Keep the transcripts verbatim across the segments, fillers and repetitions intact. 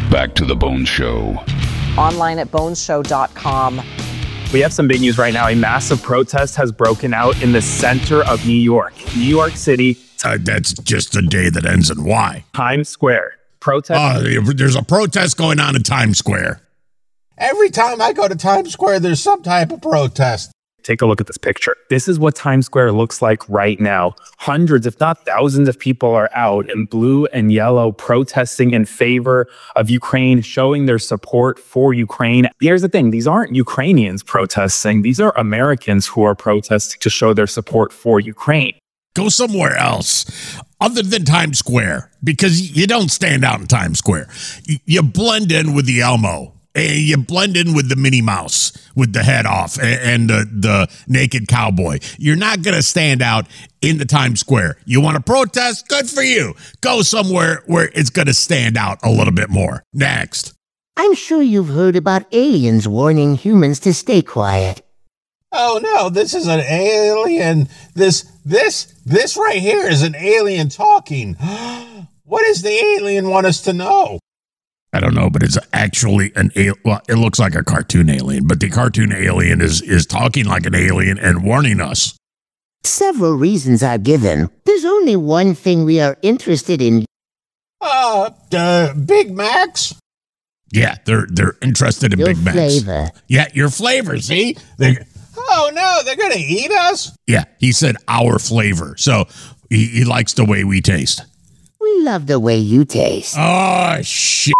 Back to the Bone Show. Online at bones show dot com. We have some big news right now. A massive protest has broken out in the center of New York. New York City. Uh, that's just a day that ends in Y. Times Square. Protest. Uh, there's a protest going on in Times Square. Every time I go to Times Square, there's some type of protest. Take a look at this picture. This is what Times Square looks like right now. Hundreds, if not thousands of people are out in blue and yellow protesting in favor of Ukraine, showing their support for Ukraine. Here's the thing. These aren't Ukrainians protesting. These are Americans who are protesting to show their support for Ukraine. Go somewhere else other than Times Square, because you don't stand out in Times Square. You blend in with the Elmo. You blend in with the Minnie Mouse with the head off and the, the naked cowboy. You're not going to stand out in the Times Square. You want to protest? Good for you. Go somewhere where it's going to stand out a little bit more. Next. I'm sure you've heard about aliens warning humans to stay quiet. Oh no, this is an alien. This, this, this right here is an alien talking. What does the alien want us to know? I don't know, but it's actually an alien. Well, it looks like a cartoon alien, but the cartoon alien is, is talking like an alien and warning us. Several reasons are given. There's only one thing we are interested in. Uh, uh Big Macs? Yeah, they're they're interested in Your Big Macs. flavor. Yeah, your flavor, see? They're, oh no, they're gonna eat us? Yeah, he said our flavor. So he, he likes the way we taste. We love the way you taste. Oh, shit.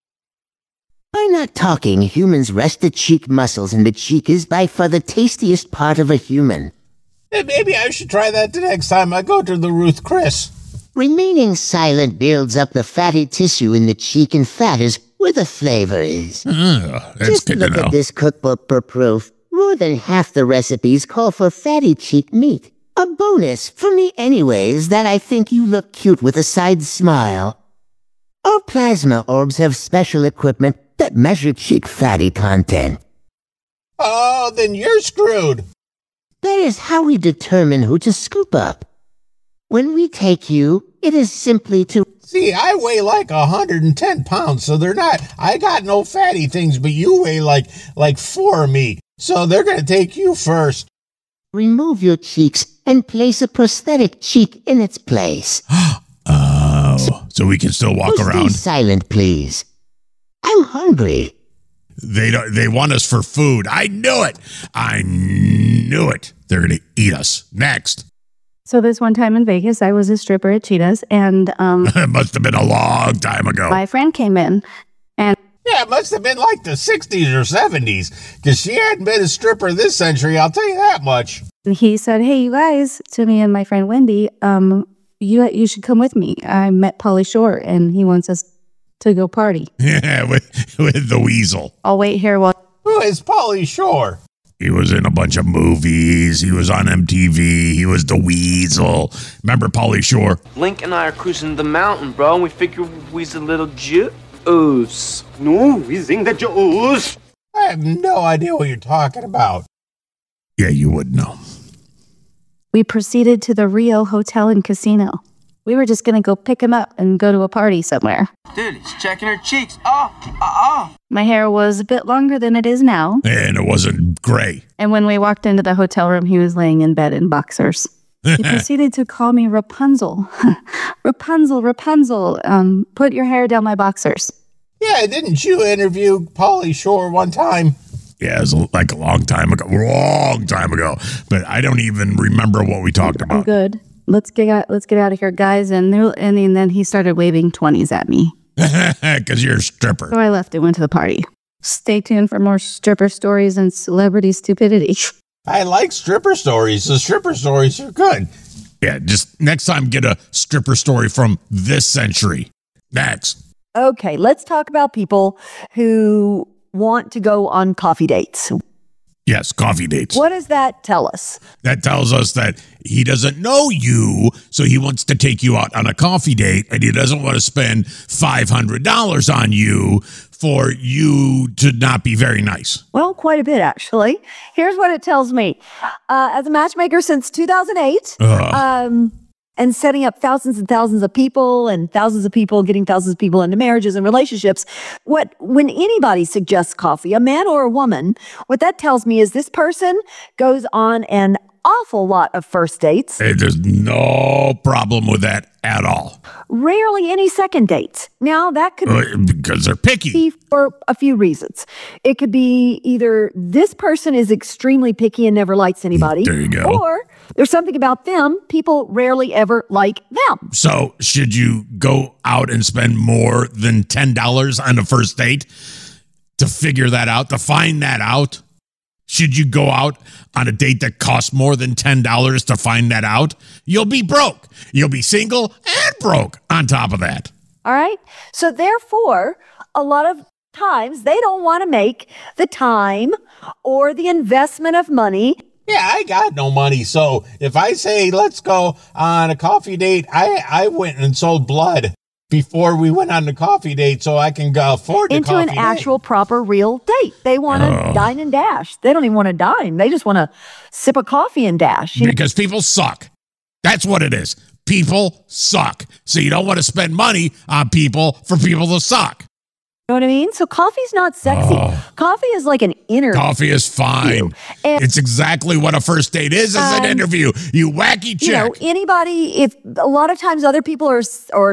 I'm not talking. Humans rest the cheek muscles, and the cheek is by far the tastiest part of a human. Hey, maybe I should try that the next time I go to the Ruth Chris. Remaining silent builds up the fatty tissue in the cheek, and fat is where the flavor is. Uh, that's Just good look to know. at this cookbook for proof. More than half the recipes call for fatty cheek meat. A bonus, for me anyways, that I think you look cute with a side smile. Our plasma orbs have special equipment that measure cheek fatty content. Oh, then you're screwed. That is how we determine who to scoop up. When we take you, it is simply to... See, I weigh like one hundred ten pounds, so they're not... I got no fatty things, but you weigh like, like four of me, so they're gonna take you first. remove your cheeks and place a prosthetic cheek in its place. Oh, so we can still walk Stay around. silent, please. I'm hungry. They don't, they want us for food. I knew it. I knew it. They're going to eat us. Next. So this one time in Vegas, I was a stripper at Cheetah's, and um, It must have been a long time ago. my friend came in, and Yeah, it must have been like the sixties or seventies, because she hadn't been a stripper this century, I'll tell you that much. he said, "Hey, you guys," to me and my friend Wendy, um, you you should come with me. I met Pauly Shore, and he wants us to go party. Yeah, with, with the weasel. I'll wait here while... Who is Pauly Shore? He was in a bunch of movies. He was on M T V. He was the weasel. Remember Pauly Shore? Link and I are cruising the mountain, bro, and we figure we's a little juice. No, we sing the juice. I have no idea what you're talking about. Yeah, you would know. We proceeded to the Rio Hotel and Casino. We were just going to go pick him up and go to a party somewhere. Dude, he's checking her cheeks. Oh, uh-uh. My hair was a bit longer than it is now. And it wasn't gray. And when we walked into the hotel room, he was laying in bed in boxers. He proceeded to call me Rapunzel. Rapunzel, Rapunzel, um, put your hair down my boxers. Yeah, didn't you interview Pauly Shore one time? Yeah, it was like a long time ago. Long time ago. But I don't even remember what we talked I'm about. good. Let's get out, let's get out of here, guys. And, there, and and then he started waving twenties at me. Because you're a stripper. So I left and went to the party. Stay tuned for more stripper stories and celebrity stupidity. I like stripper stories. The stripper stories are good. Yeah, just next time get a stripper story from this century. Next. Okay, let's talk about people who want to go on coffee dates. Yes, coffee dates. What does that tell us? That tells us that he doesn't know you, so he wants to take you out on a coffee date, and he doesn't want to spend five hundred dollars on you for you to not be very nice. Well, quite a bit, actually. Here's what it tells me. Uh, as a matchmaker since two thousand eight, Ugh. um, and setting up thousands and thousands of people and thousands of people getting thousands of people into marriages and relationships. What, when anybody suggests coffee, a man or a woman, what that tells me is this person goes on an awful lot of first dates. Hey, there's no problem with that at all. Rarely any second dates. Now, that could Uh, because they're picky. be for a few reasons. It could be either this person is extremely picky and never likes anybody. There you go. Or there's something about them, people rarely ever like them. So should you go out and spend more than ten dollars on a first date to figure that out, to find that out? Should you go out on a date that costs more than ten dollars to find that out? You'll be broke. You'll be single and broke on top of that. All right. So therefore, a lot of times they don't want to make the time or the investment of money. Yeah, I got no money. So if I say, let's go on a coffee date, I, I went and sold blood before we went on the coffee date so I can go afford the into coffee an date. actual proper real date. They want to Oh. dine and dash. They don't even want to dine. They just want to sip a coffee and dash. You know? Because people suck. That's what it is. People suck. So you don't want to spend money on people for people to suck. You know what I mean? So coffee's not sexy. Oh. Coffee is like an inner. Coffee is fine. And- It's exactly what a first date is as an Um, interview. You wacky chick. You know, anybody, if a lot of times other people are are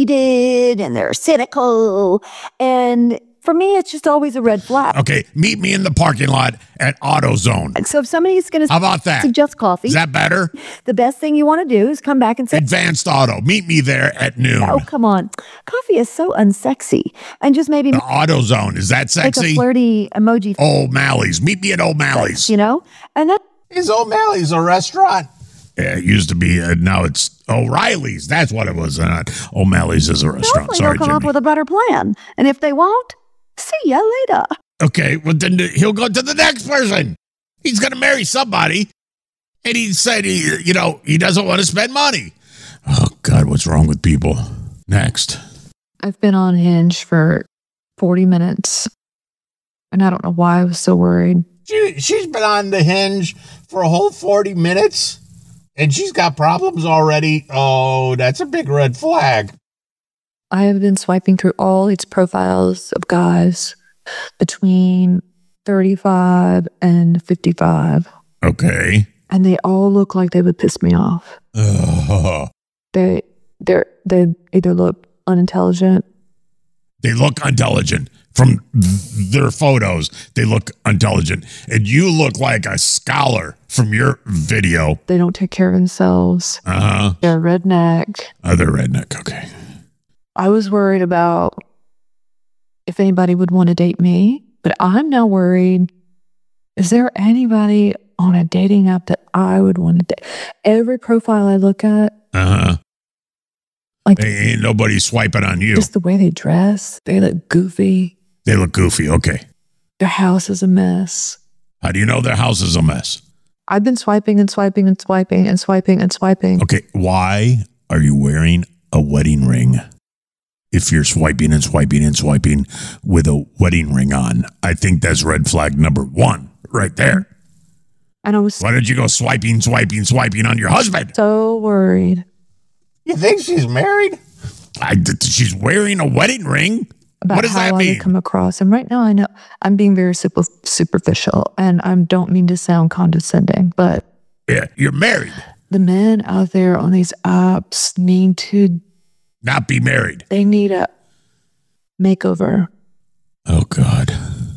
jaded and they're cynical, and for me, it's just always a red flag. Okay, meet me in the parking lot at AutoZone. So if somebody's going How to about that? suggest coffee, Is that better? the best thing you want to do is come back and say, Advanced Auto. Meet me there at noon. "Oh, come on, coffee is so unsexy," and just maybe The AutoZone. Is that like a sexy? flirty emoji. O'Malley's. Meet me at O'Malley's. You know, and that Is O'Malley's a restaurant? Yeah, it used to be. Uh, now it's O'Reilly's. That's what it was. Uh, O'Malley's is a restaurant. hopefully Sorry, they'll come up Jimmy. with a better plan. And if they won't, see ya later. Okay, well then he'll go to the next person. He's going to marry somebody, and he said he, you know, he doesn't want to spend money. Oh God, what's wrong with people? Next. I've been on Hinge for forty minutes, and I don't know why I was so worried. She, she's been on the Hinge for a whole forty minutes, and she's got problems already. Oh, that's a big red flag. I have been swiping through all its profiles of guys between thirty-five and fifty-five, Okay. and they all look like they would piss me off. Uh, They they they either look unintelligent. they look intelligent. From th- their photos, they look intelligent. And you look like a scholar from your video. They don't take care of themselves. Uh-huh. They're redneck. Other redneck. Okay. I was worried about if anybody would want to date me, but I'm now worried, is there anybody on a dating app that I would want to date? Every profile I look at, Uh-huh. like Ain't nobody swiping on you. just the way they dress, they look goofy. They look goofy. Okay. Their house is a mess. How do you know their house is a mess? I've been swiping and swiping and swiping and swiping and swiping. Okay. Why are you wearing a wedding ring? If you're swiping and swiping and swiping with a wedding ring on, I think that's red flag number one right there. And I was Why don't you go swiping, swiping, swiping on your husband? so worried You think she's married? I, she's wearing a wedding ring. about What does how that I mean? would come across. And right now I know I'm being very super, superficial, and I don't mean to sound condescending, but Yeah, you're married. the men out there on these apps need to, Not be married. they need a makeover. Oh, God.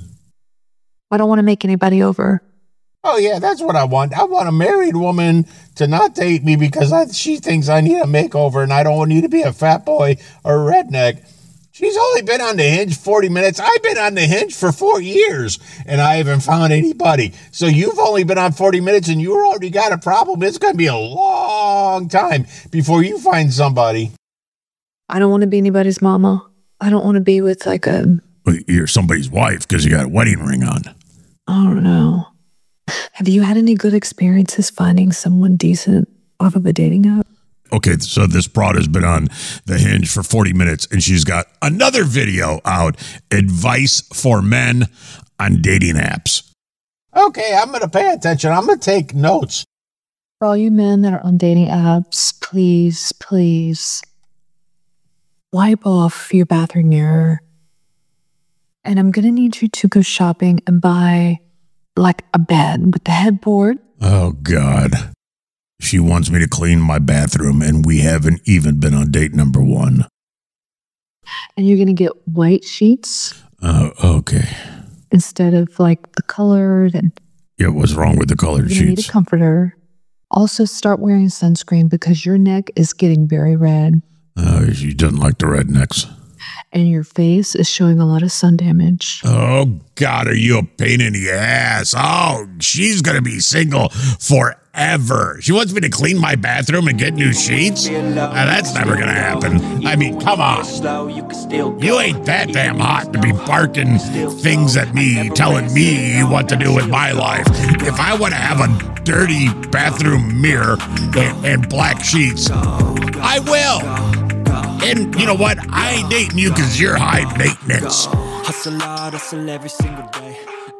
I don't want to make anybody over. Oh, yeah, that's what I want. I want a married woman to not date me because I, she thinks I need a makeover and I don't need to be a fat boy or a redneck. She's only been on the Hinge forty minutes. I've been on the Hinge for four years and I haven't found anybody. So you've only been on forty minutes and you already got a problem. It's going to be a long time before you find somebody. I don't want to be anybody's mama. I don't want to be with like a, Well, you're somebody's wife because you got a wedding ring on. I don't know. Have you had any good experiences finding someone decent off of a dating app? Okay, so this broad has been on the Hinge for forty minutes, and she's got another video out, advice for men on dating apps. Okay, I'm going to pay attention. I'm going to take notes. For all you men that are on dating apps, please, please wipe off your bathroom mirror. And I'm going to need you to go shopping and buy like a bed with the headboard. Oh, God. She wants me to clean my bathroom, and we haven't even been on date number one. And you're going to get white sheets. Oh, okay. Instead of like the colored. And yeah, what's wrong with the colored you're gonna sheets? Need a comforter. Also, start wearing sunscreen because your neck is getting very red. Oh, she doesn't like the rednecks. And your face is showing a lot of sun damage. Oh, God, are you a pain in the ass? Oh, she's going to be single forever. She wants me to clean my bathroom and get new sheets? Now, that's never going to happen. I mean, come on. You ain't that damn hot to be barking things at me, telling me what to do with my life. If I want to have a dirty bathroom mirror and, and black sheets, I will. And you know what? I ain't dating you because you're high maintenance. Hustle hard, hustle every single day.